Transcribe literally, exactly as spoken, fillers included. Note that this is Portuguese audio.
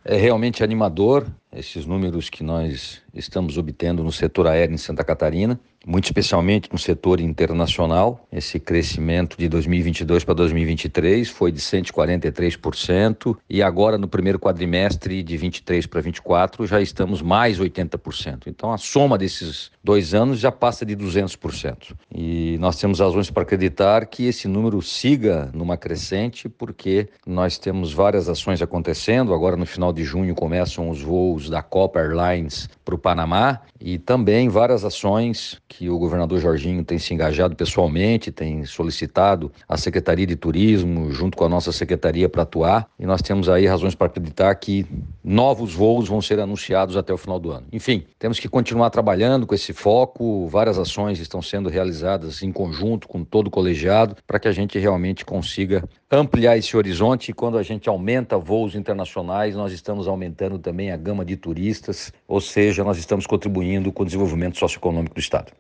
É realmente animador esses números que nós estamos obtendo no setor aéreo em Santa Catarina, muito especialmente no setor internacional. Esse crescimento de dois mil e vinte e dois para dois mil e vinte e três foi de cento e quarenta e três por cento e agora no primeiro quadrimestre de vinte e três para vinte e quatro já estamos mais oitenta por cento. Então a soma desses dois anos já passa de duzentos por cento. E nós temos razões para acreditar que esse número siga numa crescente, porque nós temos várias ações acontecendo. Agora no final de junho começam os voos da Copa Airlines para o Panamá e também várias ações que o governador Jorginho tem se engajado pessoalmente, tem solicitado a Secretaria de Turismo junto com a nossa secretaria para atuar, e nós temos aí razões para acreditar que novos voos vão ser anunciados até o final do ano. Enfim, temos que continuar trabalhando com esse foco, várias ações estão sendo realizadas em conjunto com todo o colegiado para que a gente realmente consiga ampliar esse horizonte. E quando a gente aumenta voos internacionais, nós estamos aumentando também a gama de turistas, ou seja, nós estamos contribuindo com o desenvolvimento socioeconômico do Estado.